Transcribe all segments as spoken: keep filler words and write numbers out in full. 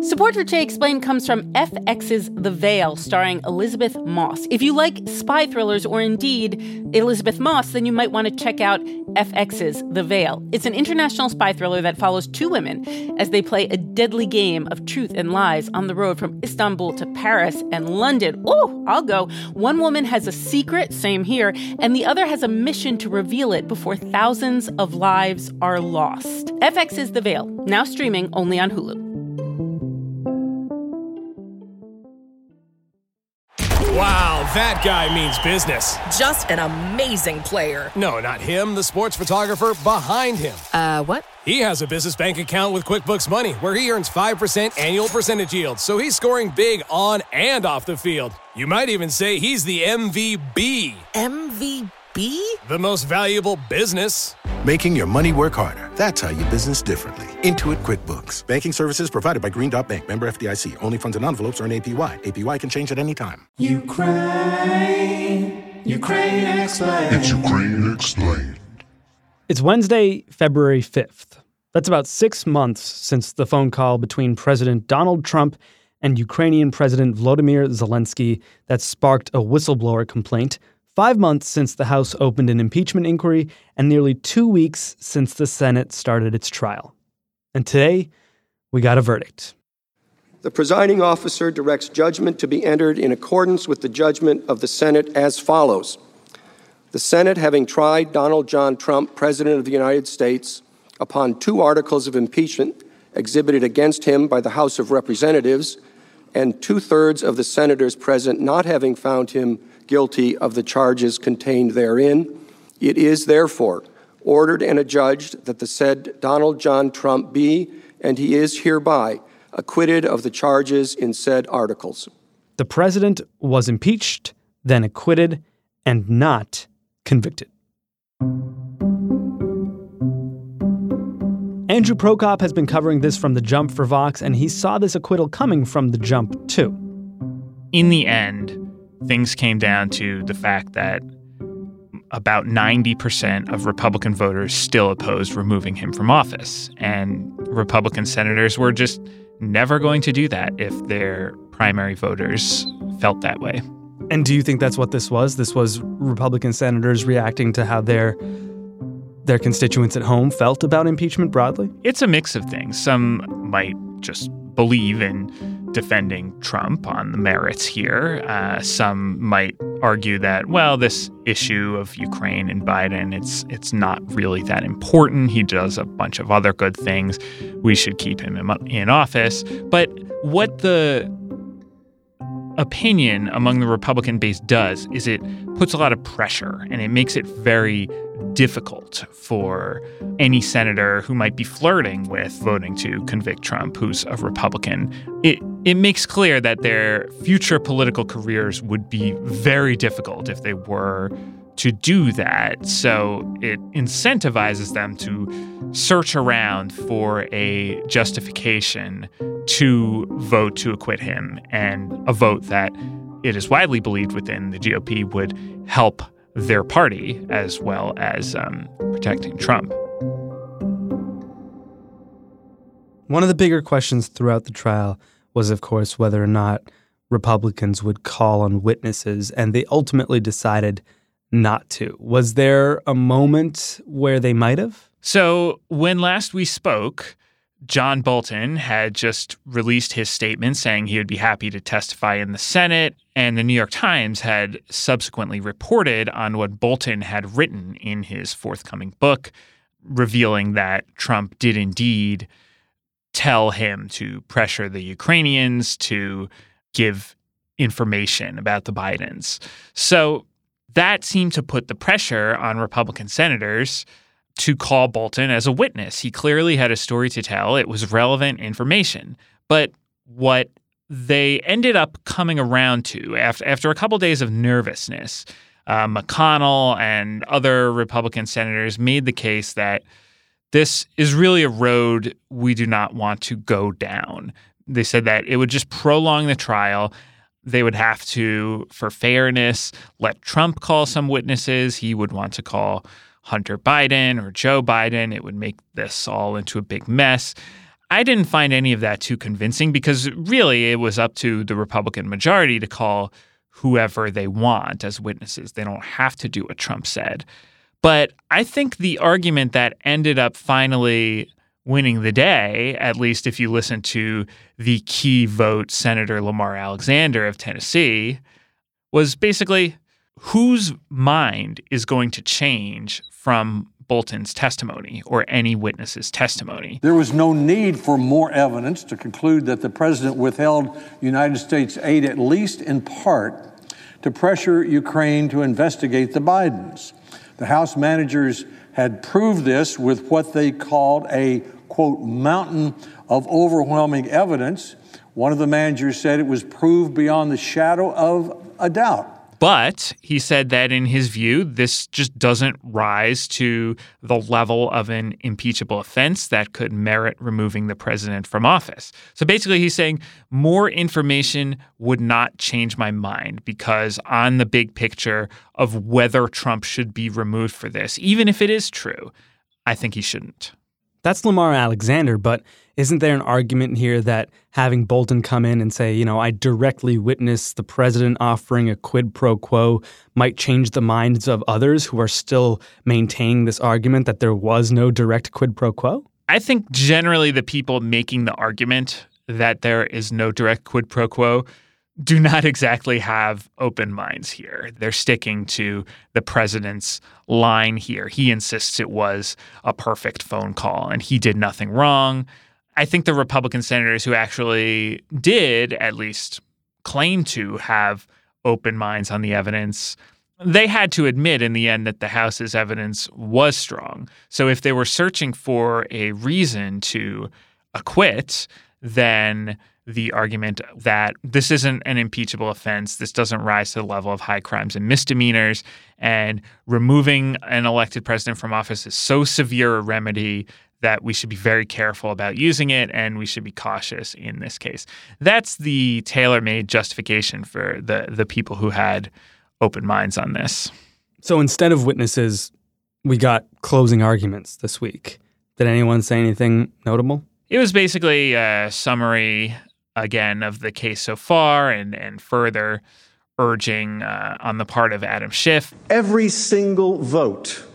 Support for Jay Explained comes from F X's The Veil, starring Elizabeth Moss. If you like spy thrillers or indeed Elizabeth Moss, then you might want to check out F X's The Veil. It's an international spy thriller that follows two women as they play a deadly game of truth and lies on the road from Istanbul to Paris and London. Oh, I'll go. One woman has a secret, same here, and the other has a mission to reveal it before thousands of lives are lost. F X's The Veil, now streaming only on Hulu. Wow, that guy means business. Just an amazing player. No, not him, the sports photographer behind him. Uh, what? He has a business bank account with QuickBooks Money where he earns five percent annual percentage yield, so he's scoring big on and off the field. You might even say he's the M V B. M V B? The most valuable business. Making your money work harder. That's how you business differently. Intuit QuickBooks. Banking services provided by Green Dot Bank. Member F D I C. Only funds and envelopes earn A P Y. A P Y can change at any time. Ukraine. Ukraine Explained. It's Ukraine Explained. It's Wednesday, February fifth. That's about six months since the phone call between President Donald Trump and Ukrainian President Volodymyr Zelensky that sparked a whistleblower complaint. Five months since the House opened an impeachment inquiry, and nearly two weeks since the Senate started its trial. And today, we got a verdict. The presiding officer directs judgment to be entered in accordance with the judgment of the Senate as follows. The Senate, having tried Donald John Trump, President of the United States, upon two articles of impeachment exhibited against him by the House of Representatives, and two-thirds of the senators present not having found him guilty of the charges contained therein, it is therefore ordered and adjudged that the said Donald John Trump be, and he is hereby, acquitted of the charges in said articles. The president was impeached, then acquitted, and not convicted. Andrew Prokop has been covering this from the jump for Vox, and he saw this acquittal coming from the jump, too. In the end, things came down to the fact that about ninety percent of Republican voters still opposed removing him from office. And Republican senators were just never going to do that if their primary voters felt that way. And do you think that's what this was? This was Republican senators reacting to how their their constituents at home felt about impeachment broadly? It's a mix of things. Some might just believe in defending Trump on the merits here. Uh, some might argue that, well, this issue of Ukraine and Biden, it's it's not really that important. He does a bunch of other good things. We should keep him in, in office. But what the opinion among the Republican base does is it puts a lot of pressure, and it makes it very difficult for any senator who might be flirting with voting to convict Trump, who's a Republican. It it makes clear that their future political careers would be very difficult if they were to do that. So it incentivizes them to search around for a justification to vote to acquit him, and a vote that it is widely believed within the G O P would help their party as well as um, protecting Trump. One of the bigger questions throughout the trial was, of course, whether or not Republicans would call on witnesses, and they ultimately decided not to. Was there a moment where they might have? So when last we spoke, John Bolton had just released his statement saying he would be happy to testify in the Senate, and the New York Times had subsequently reported on what Bolton had written in his forthcoming book, revealing that Trump did indeed tell him to pressure the Ukrainians to give information about the Bidens. So that seemed to put the pressure on Republican senators to call Bolton as a witness. He clearly had a story to tell. It was relevant information. But what they ended up coming around to after, after a couple days of nervousness, uh, McConnell and other Republican senators made the case that this is really a road we do not want to go down. They said that it would just prolong the trial. They would have to, for fairness, let Trump call some witnesses. He would want to call Hunter Biden or Joe Biden. It would make this all into a big mess. I didn't find any of that too convincing because really it was up to the Republican majority to call whoever they want as witnesses. They don't have to do what Trump said. But I think the argument that ended up finally winning the day, at least if you listen to the key vote, Senator Lamar Alexander of Tennessee, was basically whose mind is going to change from Bolton's testimony or any witness's testimony. There was no need for more evidence to conclude that the president withheld United States aid, at least in part, to pressure Ukraine to investigate the Bidens. The House managers had proved this with what they called a, quote, mountain of overwhelming evidence. One of the managers said it was proved beyond the shadow of a doubt. But he said that in his view, this just doesn't rise to the level of an impeachable offense that could merit removing the president from office. So basically, he's saying more information would not change my mind because on the big picture of whether Trump should be removed for this, even if it is true, I think he shouldn't. That's Lamar Alexander, but isn't there an argument here that having Bolton come in and say, you know, I directly witnessed the president offering a quid pro quo might change the minds of others who are still maintaining this argument that there was no direct quid pro quo? I think generally the people making the argument that there is no direct quid pro quo do not exactly have open minds here. They're sticking to the president's line here. He insists it was a perfect phone call and he did nothing wrong. I think the Republican senators who actually did at least claim to have open minds on the evidence, they had to admit in the end that the House's evidence was strong. So if they were searching for a reason to acquit, then the argument that this isn't an impeachable offense, this doesn't rise to the level of high crimes and misdemeanors, and removing an elected president from office is so severe a remedy that we should be very careful about using it and we should be cautious in this case. That's the tailor-made justification for the, the people who had open minds on this. So instead of witnesses, we got closing arguments this week. Did anyone say anything notable? It was basically a summary, again, of the case so far and, and further urging uh, on the part of Adam Schiff. Every single vote,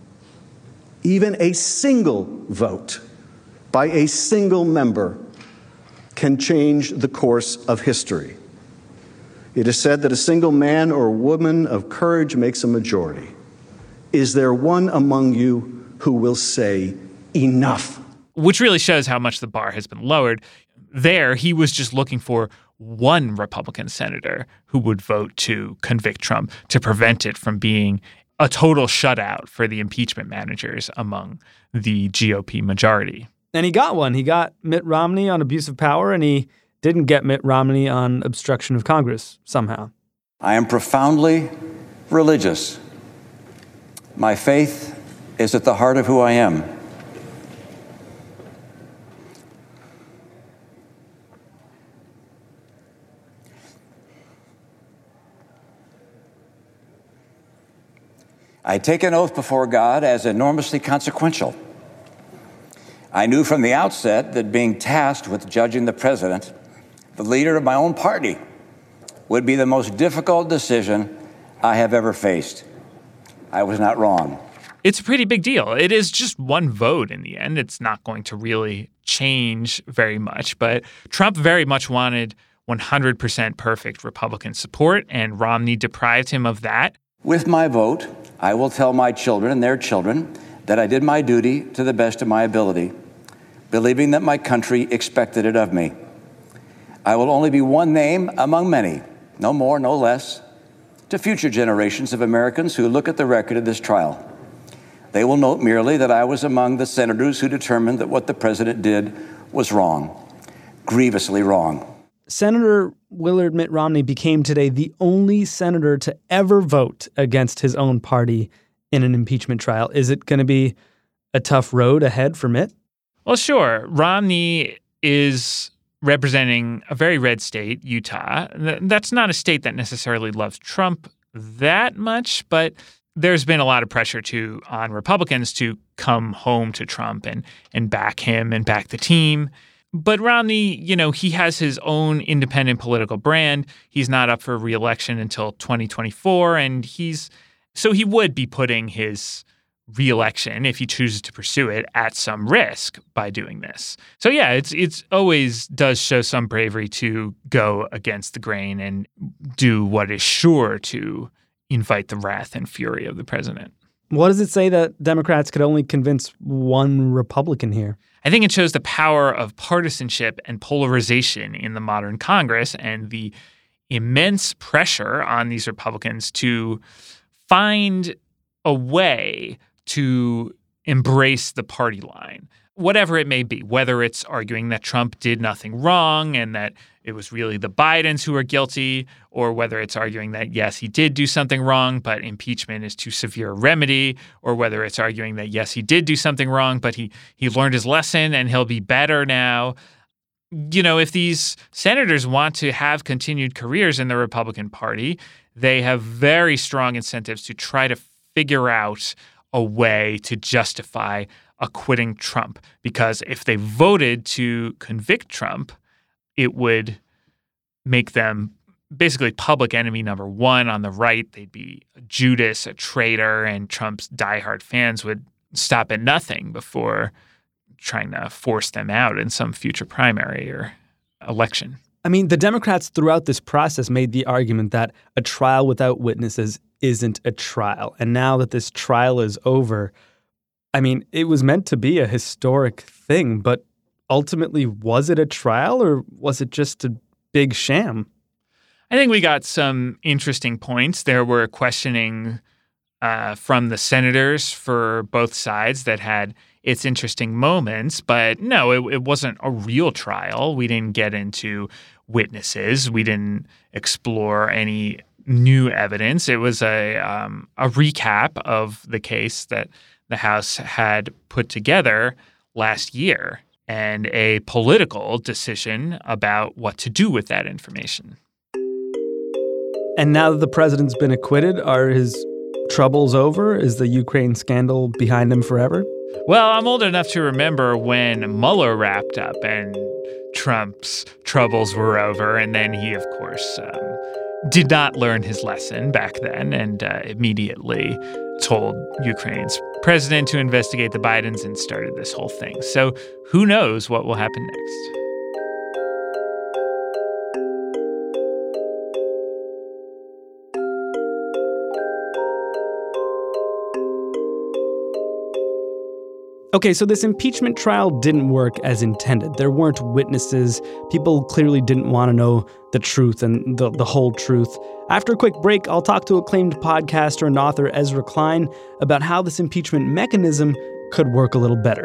even a single vote by a single member, can change the course of history. It is said that a single man or woman of courage makes a majority. Is there one among you who will say enough? Which really shows how much the bar has been lowered. There, he was just looking for one Republican senator who would vote to convict Trump to prevent it from being a total shutout for the impeachment managers among the G O P majority. And he got one. He got Mitt Romney on abuse of power, and he didn't get Mitt Romney on obstruction of Congress somehow. I am profoundly religious. My faith is at the heart of who I am. I take an oath before God as enormously consequential. I knew from the outset that being tasked with judging the president, the leader of my own party, would be the most difficult decision I have ever faced. I was not wrong. It's a pretty big deal. It is just one vote in the end. It's not going to really change very much, but Trump very much wanted one hundred percent perfect Republican support, and Romney deprived him of that. With my vote, I will tell my children and their children that I did my duty to the best of my ability, believing that my country expected it of me. I will only be one name among many, no more, no less, to future generations of Americans who look at the record of this trial. They will note merely that I was among the senators who determined that what the president did was wrong, grievously wrong. Senator Willard Mitt Romney became today the only senator to ever vote against his own party in an impeachment trial. Is it going to be a tough road ahead for Mitt? Well, sure. Romney is representing a very red state, Utah. That's not a state that necessarily loves Trump that much, but there's been a lot of pressure to on Republicans to come home to Trump and and back him and back the team. But Romney, you know, he has his own independent political brand. He's not up for re-election until twenty twenty-four, and he's so he would be putting his re-election, if he chooses to pursue it, at some risk by doing this. So yeah, it's it's always does show some bravery to go against the grain and do what is sure to invite the wrath and fury of the president. What does it say that Democrats could only convince one Republican here? I think it shows the power of partisanship and polarization in the modern Congress and the immense pressure on these Republicans to find a way to embrace the party line, whatever it may be, whether it's arguing that Trump did nothing wrong and that it was really the Bidens who are guilty, or whether it's arguing that, yes, he did do something wrong, but impeachment is too severe a remedy, or whether it's arguing that, yes, he did do something wrong, but he he learned his lesson and he'll be better now. You know, if these senators want to have continued careers in the Republican Party, they have very strong incentives to try to figure out a way to justify acquitting Trump, because if they voted to convict Trump, it would make them basically public enemy number one on the right. They'd be a Judas, a traitor, and Trump's diehard fans would stop at nothing before trying to force them out in some future primary or election. I mean, the Democrats throughout this process made the argument that a trial without witnesses isn't a trial. And now that this trial is over, I mean, it was meant to be a historic thing, but ultimately, was it a trial or was it just a big sham? I think we got some interesting points. There were questioning uh, from the senators for both sides that had its interesting moments, but no, it, it wasn't a real trial. We didn't get into witnesses. We didn't explore any new evidence. It was a um, a recap of the case that the House had put together last year and a political decision about what to do with that information. And now that the president's been acquitted, are his troubles over? Is the Ukraine scandal behind him forever? Well, I'm old enough to remember when Mueller wrapped up and Trump's troubles were over. And then he, of course, um, did not learn his lesson back then and uh, immediately told Ukraine's president to investigate the Bidens and started this whole thing. So who knows what will happen next? Okay, so this impeachment trial didn't work as intended. There weren't witnesses. People clearly didn't want to know the truth and the, the whole truth. After a quick break, I'll talk to acclaimed podcaster and author Ezra Klein about how this impeachment mechanism could work a little better.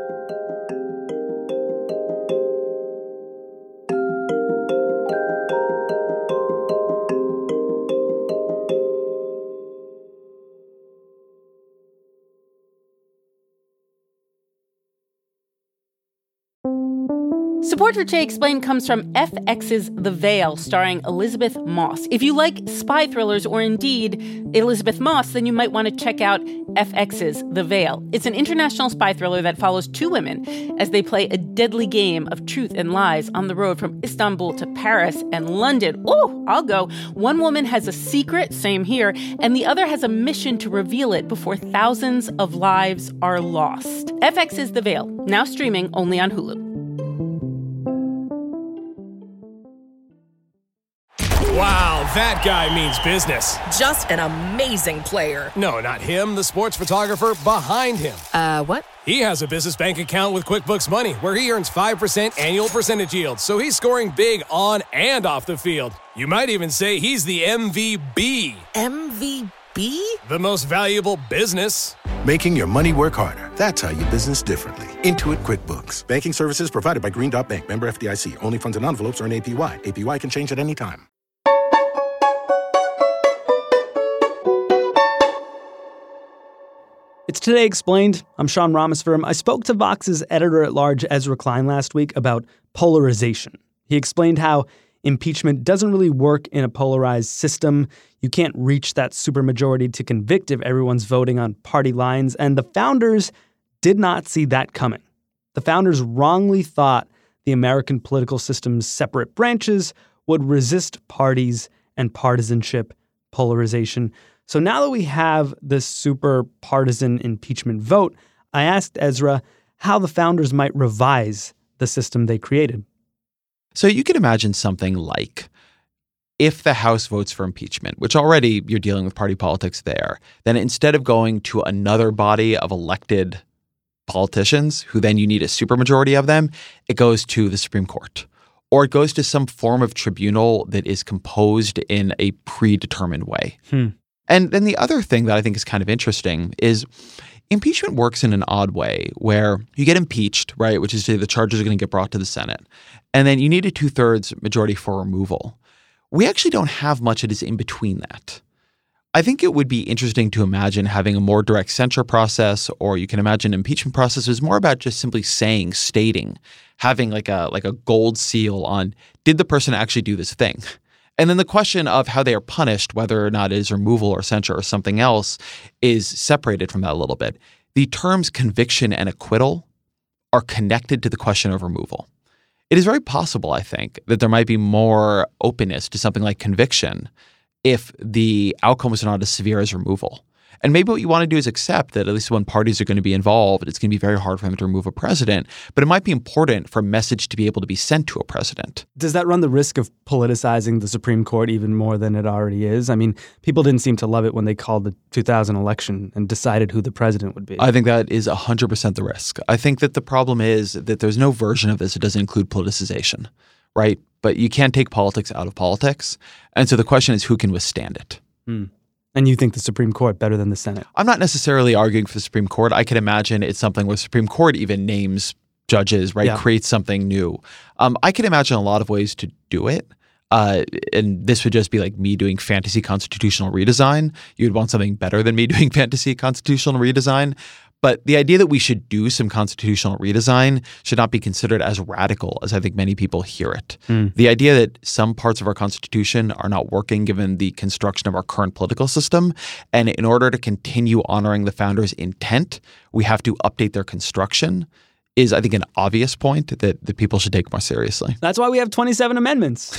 Support for Jay Explained comes from F X's The Veil, starring Elizabeth Moss. If you like spy thrillers or indeed Elizabeth Moss, then you might want to check out F X's The Veil. It's an international spy thriller that follows two women as they play a deadly game of truth and lies on the road from Istanbul to Paris and London. Oh, I'll go. One woman has a secret, same here, and the other has a mission to reveal it before thousands of lives are lost. F X's The Veil, now streaming only on Hulu. Wow, that guy means business. Just an amazing player. No, not him, the sports photographer behind him. Uh, what? He has a business bank account with QuickBooks Money where he earns five percent annual percentage yield, so he's scoring big on and off the field. You might even say he's the M V B. M V B? The most valuable business. Making your money work harder. That's how you business differently. Intuit QuickBooks. Banking services provided by Green Dot Bank. Member F D I C. Only funds and envelopes earn A P Y. A P Y can change at any time. It's Today Explained. I'm Sean Rameswaram. I spoke to Vox's editor-at-large Ezra Klein last week about polarization. He explained how impeachment doesn't really work in a polarized system. You can't reach that supermajority to convict if everyone's voting on party lines. And the founders did not see that coming. The founders wrongly thought the American political system's separate branches would resist parties and partisanship, polarization. So now that we have this super partisan impeachment vote, I asked Ezra how the founders might revise the system they created. So you can imagine something like, if the House votes for impeachment, which already you're dealing with party politics there, then instead of going to another body of elected politicians, who then you need a supermajority of them, it goes to the Supreme Court. Or it goes to some form of tribunal that is composed in a predetermined way. Hmm. And then the other thing that I think is kind of interesting is impeachment works in an odd way where you get impeached, right, which is to say the charges are going to get brought to the Senate, and then you need a two-thirds majority for removal. We actually don't have much that is in between that. I think it would be interesting to imagine having a more direct censure process, or you can imagine an impeachment process is more about just simply saying, stating, having like a like a gold seal on, did the person actually do this thing? And then the question of how they are punished, whether or not it is removal or censure or something else, is separated from that a little bit. The terms conviction and acquittal are connected to the question of removal. It is very possible, I think, that there might be more openness to something like conviction if the outcome was not as severe as removal. And maybe what you want to do is accept that at least when parties are going to be involved, it's going to be very hard for them to remove a president, but it might be important for a message to be able to be sent to a president. Does that run the risk of politicizing the Supreme Court even more than it already is? I mean, people didn't seem to love it when they called the two thousand election and decided who the president would be. I think that is one hundred percent the risk. I think that the problem is that there's no version of this that doesn't include politicization, right? But you can't take politics out of politics. And so the question is, who can withstand it? Hmm. And you think the Supreme Court better than the Senate? I'm not necessarily arguing for the Supreme Court. I can imagine it's something where the Supreme Court even names judges, right? Yeah. Creates something new. Um, I can imagine a lot of ways to do it. Uh, and this would just be like me doing fantasy constitutional redesign. You'd want something better than me doing fantasy constitutional redesign. But the idea that we should do some constitutional redesign should not be considered as radical as I think many people hear it. Mm. The idea that some parts of our Constitution are not working given the construction of our current political system, and in order to continue honoring the founders' intent, we have to update their construction, is, I think, an obvious point that, that people should take more seriously. That's why we have twenty-seven amendments.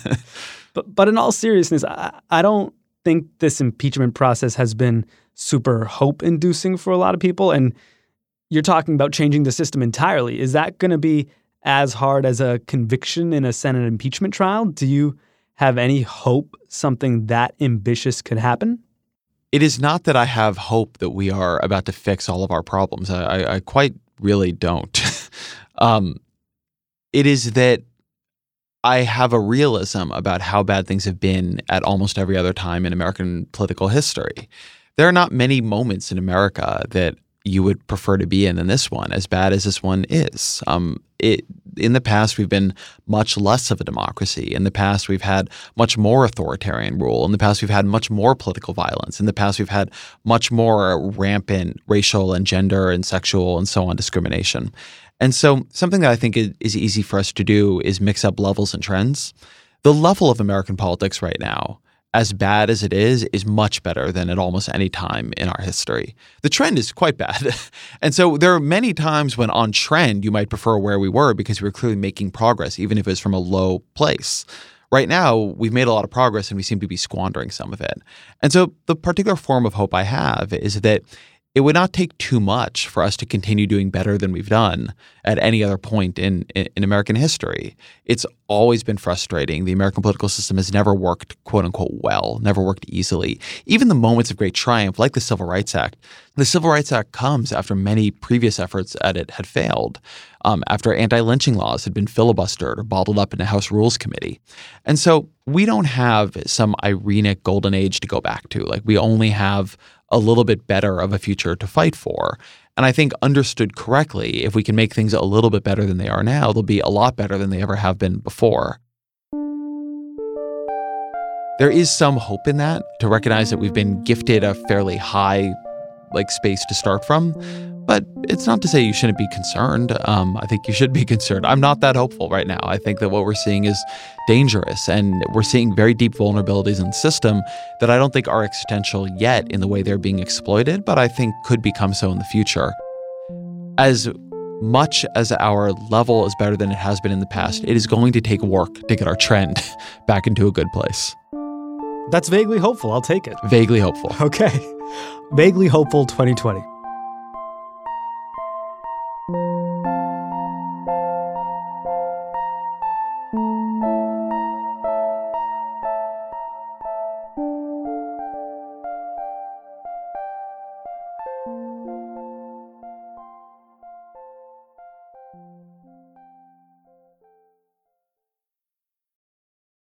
but but in all seriousness, I, I don't think this impeachment process has been super hope-inducing for a lot of people. And you're talking about changing the system entirely. Is that going to be as hard as a conviction in a Senate impeachment trial? Do you have any hope something that ambitious could happen? It is not that I have hope that we are about to fix all of our problems. I, I, I quite really don't. um, it is that I have a realism about how bad things have been at almost every other time in American political history. There are not many moments in America that you would prefer to be in than this one, as bad as this one is. Um, it, in the past, we've been much less of a democracy. In the past, we've had much more authoritarian rule. In the past, we've had much more political violence. In the past, we've had much more rampant racial and gender and sexual and so on discrimination. And so something that I think is, is easy for us to do is mix up levels and trends. The level of American politics right now, as bad as it is, is much better than at almost any time in our history. The trend is quite bad. And so there are many times when on trend, you might prefer where we were because we were clearly making progress, even if it was from a low place. Right now, we've made a lot of progress and we seem to be squandering some of it. And so the particular form of hope I have is that it would not take too much for us to continue doing better than we've done at any other point in, in, in American history. It's always been frustrating. The American political system has never worked, quote unquote, well, never worked easily. Even the moments of great triumph, like the Civil Rights Act, the Civil Rights Act comes after many previous efforts at it had failed, um, after anti-lynching laws had been filibustered or bottled up in a House Rules Committee. And so we don't have some irenic golden age to go back to. Like, we only have a little bit better of a future to fight for. And I think understood correctly, if we can make things a little bit better than they are now, they'll be a lot better than they ever have been before. There is some hope in that, to recognize that we've been gifted a fairly high like space to start from. But it's not to say you shouldn't be concerned. Um, I think you should be concerned. I'm not that hopeful right now. I think that what we're seeing is dangerous, and we're seeing very deep vulnerabilities in the system that I don't think are existential yet in the way they're being exploited, but I think could become so in the future. As much as our level is better than it has been in the past, it is going to take work to get our trend back into a good place. That's vaguely hopeful. I'll take it. Vaguely hopeful. Okay. Vaguely hopeful twenty twenty.